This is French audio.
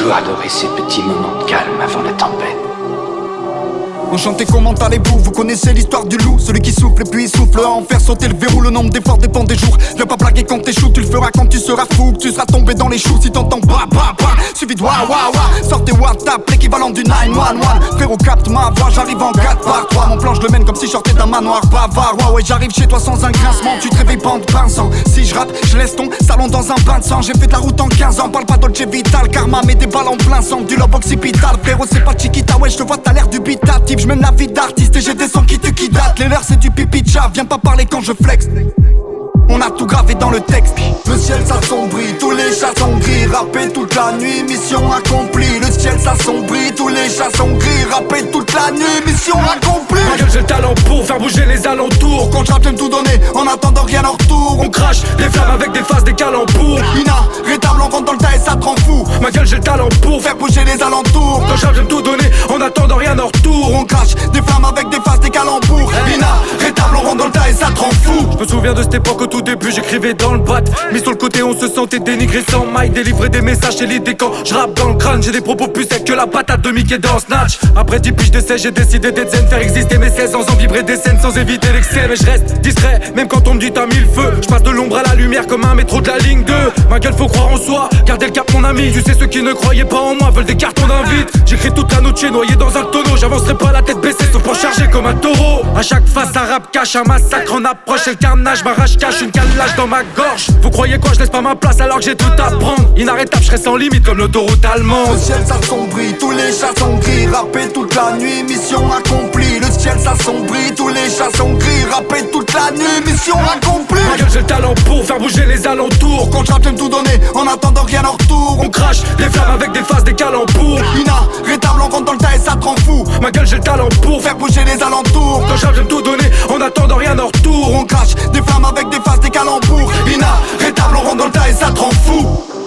toujours adoré ces petits moments de calme avant la tempête. Enchanté, comment allez-vous? Vous connaissez l'histoire du loup, celui qui souffle et puis il souffle à en faire sauter le verrou. Le nombre d'efforts dépend des jours. Viens pas blaguer quand t'échoues, tu le feras quand tu seras fou, que tu seras tombé dans les choux. Si t'entends bah bah bah, suffit de wa wa wa. Sortez WhatsApp, l'équivalent du 911. Frérot capte ma voix, j'arrive en 4 par 3. Mon plan je le mène comme si je sortais d'un manoir bavard. Ouais j'arrive chez toi sans un grincement, tu te réveilles pas en te pinçant. Si je rappe, je laisse ton salon dans un bain de sang. J'ai fait de la route en 15 ans, parle pas Dolce Vital. Karma met des balles en plein sang, du lobe occipital. Frérot c'est pas Chiquita, ouais je te vois t'as l'air dubitatif. Je mène la vie d'artiste et j'ai des sons qui tuent qui datent. Les leurs c'est du pipi de chat, viens pas parler quand je flex. On a tout gravé dans le texte. Le ciel s'assombrit, tous les chats sont gris. Rapper toute la nuit, mission accomplie. Le ciel s'assombrit, tous les chats sont gris. Rapper toute la nuit, mission accomplie. Ma gueule j'ai le talent pour faire bouger les alentours. Quand je rappe j'aime tout donner, en attendant rien en retour. On crache des flammes avec des faces, des calembours. Inarrêtable, on rentre dans le tas et ça te rend fou. Ma gueule j'ai le talent pour faire bouger les alentours. Quand je rappe j'aime tout donner, en attendant rien en retour. On crache des flammes avec des faces, des calembours. Inarrêtable, on rentre dans le tas et ça te rend fou. Je me souviens de cette époque, au tout début j'écrivais dans le bat. Mais sur le côté on se sentait dénigré sans maille. Délivrer des messages et l'idée quand je rappe dans le crâne. J'ai des propos plus secs que la patate de Mickey dans Snatch. Après 10 piges d'essai j'ai décidé d'être zen. Faire exister mes 16 ans sans vibrer des scènes, sans éviter l'excès. Mais je reste discret, même quand on me dit t'as mis le feu. Je passe de l'ombre à la lumière comme un métro de la ligne 2. Ma gueule faut croire en soi, garder le cap mon ami. Tu sais ceux qui ne croyaient pas en moi veulent des cartons d'invite. J'écris toute la noche noyé dans un tonneau. J'avancerai pas la tête baissée sauf pour charger comme un taureau. À chaque face un rap cache, un massacre en approche. Et le carnage m'arrache cache une calage dans ma gorge. Vous croyez quoi, je laisse pas ma place alors que j'ai tout à prendre. Inarrêtable, je serai sans limite comme l'autoroute allemande. Le ciel s'assombrit, tous les chats sont gris. Rapper toute la nuit, mission accomplie. Le ciel s'assombrit, tous les chats sont gris. Rapper toute la nuit, mission accomplie. Ma gueule j'ai le talent pour faire bouger les alentours. Quand je rappe j'aime tout donner, en attendant rien en retour. On crache des flammes avec des faces, des calembours. Inarrêtable, on rentre dans le tas et ça te rend fou. Ma gueule j'ai le talent pour faire bouger les alentours. Quand je rappe j'aime tout donner, en attendant rien en retour. On crache des flammes avec des faces, des calembours. Inarrêtable, on rentre dans le tas et ça te rend fou.